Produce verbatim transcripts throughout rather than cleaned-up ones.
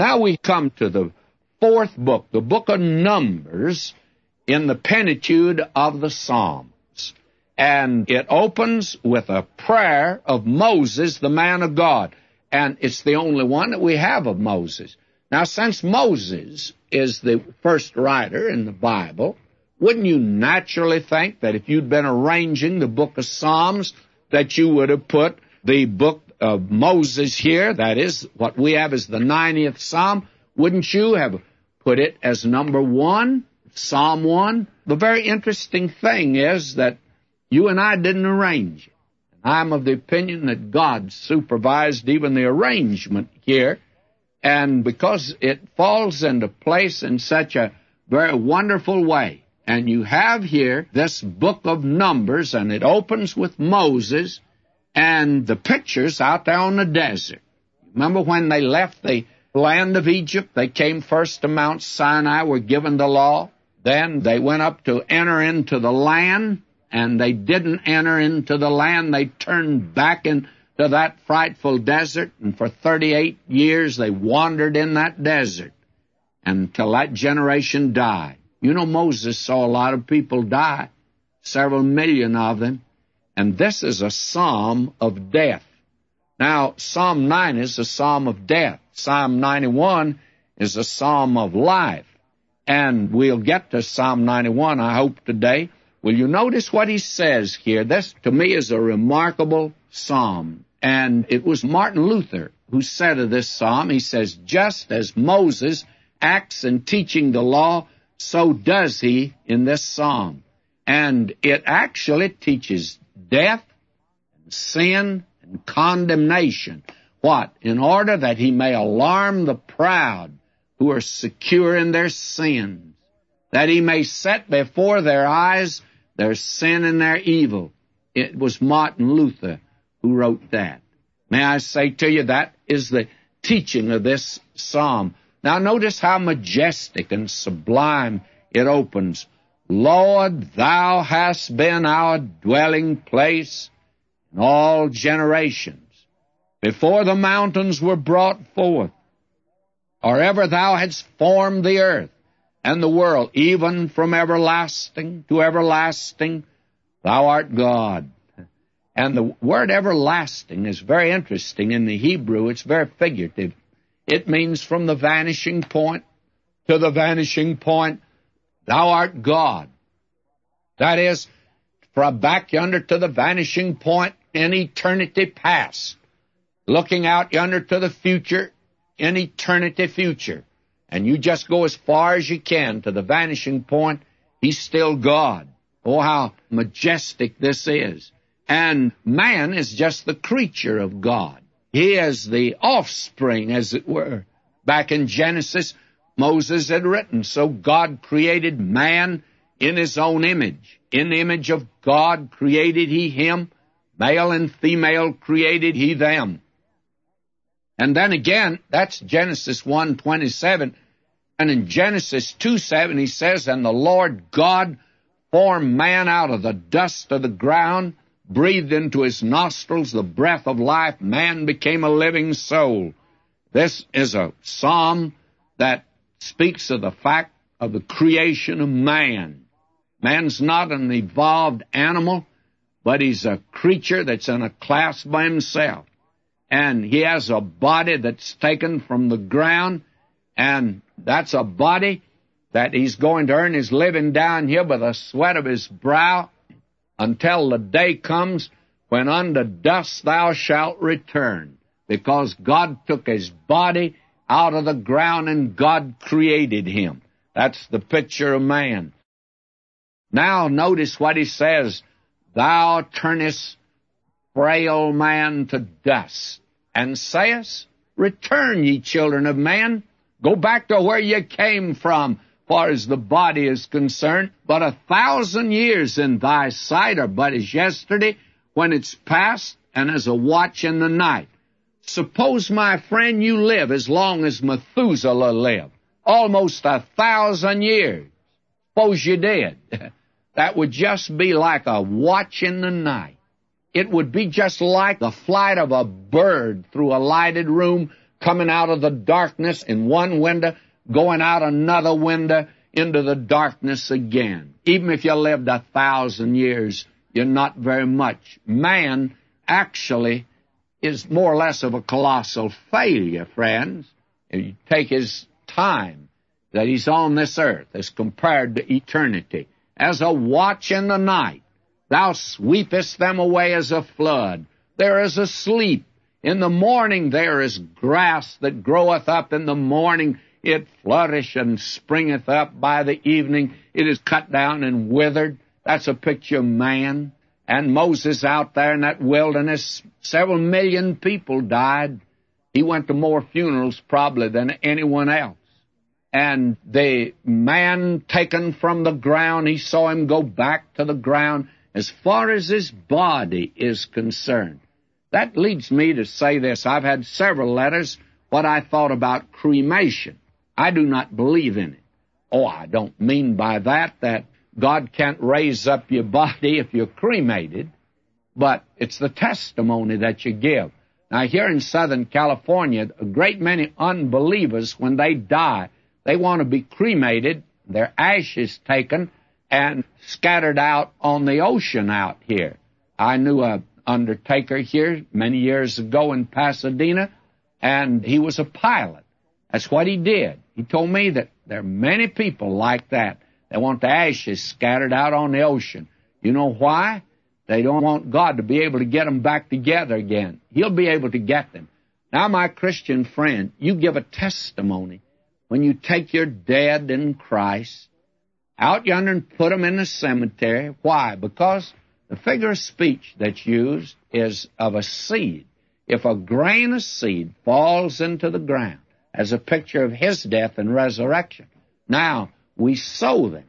Now we come to the fourth book, the book of Numbers, in the Pentateuch of the Psalms. And it opens with a prayer of Moses, the man of God. And it's the only one that we have of Moses. Now, since Moses is the first writer in the Bible, wouldn't you naturally think that if you'd been arranging the book of Psalms, that you would have put the book of Moses here, that is, what we have as the ninetieth Psalm, wouldn't you have put it as number one, Psalm one? The very interesting thing is that you and I didn't arrange it. I'm of the opinion that God supervised even the arrangement here, and because it falls into place in such a very wonderful way. And you have here this book of Numbers, and it opens with Moses, and the picture's out there on the desert. Remember when they left the land of Egypt, they came first to Mount Sinai, were given the law. Then they went up to enter into the land, and they didn't enter into the land. They turned back into that frightful desert, and for thirty-eight years they wandered in that desert until that generation died. You know, Moses saw a lot of people die, several million of them, and this is a psalm of death. Now, Psalm nine is a psalm of death. Psalm ninety-one is a psalm of life. And we'll get to Psalm ninety-one, I hope, today. Will you notice what he says here? This, to me, is a remarkable psalm. And it was Martin Luther who said of this psalm, he says, just as Moses acts in teaching the law, so does he in this psalm. And it actually teaches death, and sin, and condemnation. What? In order that he may alarm the proud who are secure in their sins, that he may set before their eyes their sin and their evil. It was Martin Luther who wrote that. May I say to you, that is the teaching of this psalm. Now notice how majestic and sublime it opens. Lord, thou hast been our dwelling place in all generations. Before the mountains were brought forth, or ever thou hadst formed the earth and the world, even from everlasting to everlasting, thou art God. And the word everlasting is very interesting in the Hebrew. It's very figurative. It means from the vanishing point to the vanishing point, thou art God. That is, from back yonder to the vanishing point in eternity past, looking out yonder to the future in eternity future. And you just go as far as you can to the vanishing point, he's still God. Oh, how majestic this is. And man is just the creature of God. He is the offspring, as it were. Back in Genesis, Moses had written, so God created man in his own image. In the image of God created he him. Male and female created he them. And then again, that's Genesis one twenty-seven. And in Genesis two seven, he says, and the Lord God formed man out of the dust of the ground, breathed into his nostrils the breath of life. Man became a living soul. This is a psalm that speaks of the fact of the creation of man. Man's not an evolved animal, but he's a creature that's in a class by himself. And he has a body that's taken from the ground, and that's a body that he's going to earn his living down here by the sweat of his brow until the day comes when unto dust thou shalt return, because God took his body out of the ground and God created him. That's the picture of man. Now notice what he says, thou turnest frail man to dust, and sayest, return, ye children of men, go back to where ye came from, far as the body is concerned. But a thousand years in thy sight are but as yesterday, when it's past, and as a watch in the night. Suppose, my friend, you live as long as Methuselah lived, almost a thousand years. Suppose you did. That would just be like a watch in the night. It would be just like the flight of a bird through a lighted room coming out of the darkness in one window, going out another window into the darkness again. Even if you lived a thousand years, you're not very much. Man actually is more or less of a colossal failure, friends. If you take his time that he's on this earth as compared to eternity, as a watch in the night, thou sweepest them away as a flood. There is a sleep. In the morning there is grass that groweth up. In the morning it flourisheth and springeth up. By the evening it is cut down and withered. That's a picture of man. And Moses out there in that wilderness, several million people died. He went to more funerals probably than anyone else. And the man taken from the ground, he saw him go back to the ground as far as his body is concerned. That leads me to say this. I've had several letters what I thought about cremation. I do not believe in it. Oh, I don't mean by that that God can't raise up your body if you're cremated, but it's the testimony that you give. Now, here in Southern California, a great many unbelievers, when they die, they want to be cremated, their ashes taken, and scattered out on the ocean out here. I knew a undertaker here many years ago in Pasadena, and he was a pilot. That's what he did. He told me that there are many people like that. They want the ashes scattered out on the ocean. You know why? They don't want God to be able to get them back together again. He'll be able to get them. Now, my Christian friend, you give a testimony when you take your dead in Christ out yonder and put them in the cemetery. Why? Because the figure of speech that's used is of a seed. If a grain of seed falls into the ground as a picture of his death and resurrection, now we sow them.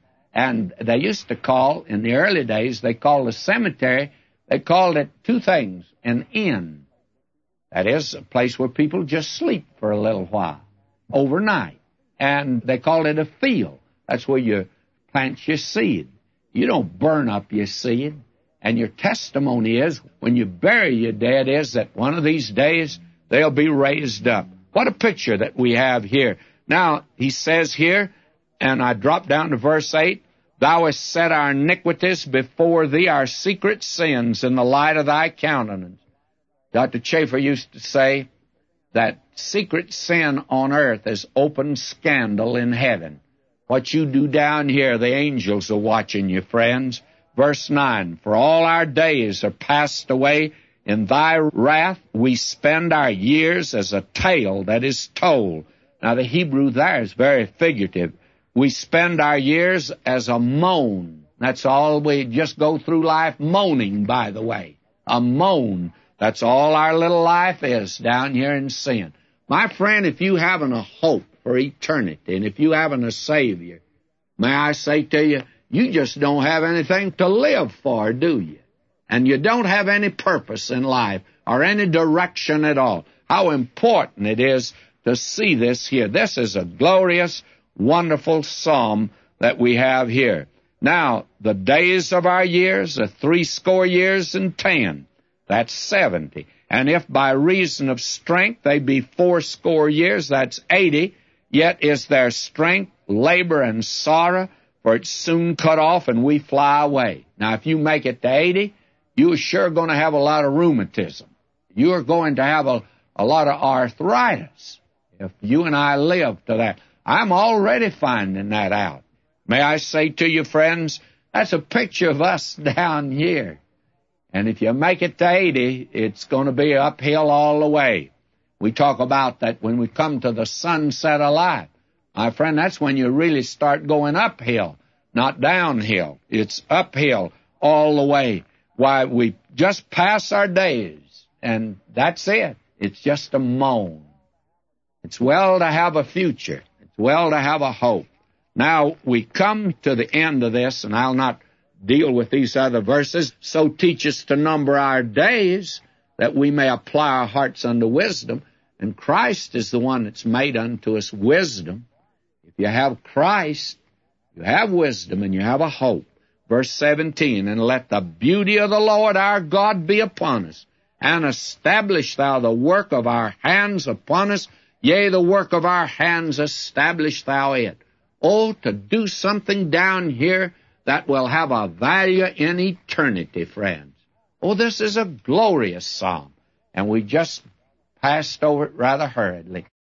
And they used to call, in the early days, they called the cemetery, they called it two things, an inn. That is, a place where people just sleep for a little while, overnight. And they called it a field. That's where you plant your seed. You don't burn up your seed. And your testimony is, when you bury your dead, is that one of these days they'll be raised up. What a picture that we have here. Now, he says here, and I drop down to verse eight, Thou hast set our iniquities before thee, our secret sins in the light of thy countenance. Doctor Chafer used to say that secret sin on earth is open scandal in heaven. What you do down here, the angels are watching you, friends. Verse nine, For all our days are passed away. In thy wrath we spend our years as a tale that is told. Now, the Hebrew there is very figurative. We spend our years as a moan. That's all. We just go through life moaning, by the way. A moan. That's all our little life is down here in sin. My friend, if you haven't a hope for eternity, and if you haven't a Savior, may I say to you, you just don't have anything to live for, do you? And you don't have any purpose in life or any direction at all. How important it is to see this here. This is a glorious, wonderful psalm that we have here. Now, the days of our years are threescore years and ten. That's seventy. And if by reason of strength they be fourscore years, that's eighty. Yet is their strength, labor, and sorrow, for it's soon cut off and we fly away. Now, if you make it to eighty, you're sure going to have a lot of rheumatism. You're going to have a, a lot of arthritis if you and I live to that. I'm already finding that out. May I say to you, friends, that's a picture of us down here. And if you make it to eighty, it's going to be uphill all the way. We talk about that when we come to the sunset of life. My friend, that's when you really start going uphill, not downhill. It's uphill all the way. Why, we just pass our days, and that's it. It's just a moan. It's well to have a future. It's well to have a hope. Now, we come to the end of this, and I'll not deal with these other verses. So teach us to number our days, that we may apply our hearts unto wisdom. And Christ is the one that's made unto us wisdom. If you have Christ, you have wisdom and you have a hope. Verse seventeen, And let the beauty of the Lord our God be upon us, and establish thou the work of our hands upon us. Yea, the work of our hands establish thou it. Oh, to do something down here that will have a value in eternity, friends. Oh, this is a glorious psalm, and we just passed over it rather hurriedly.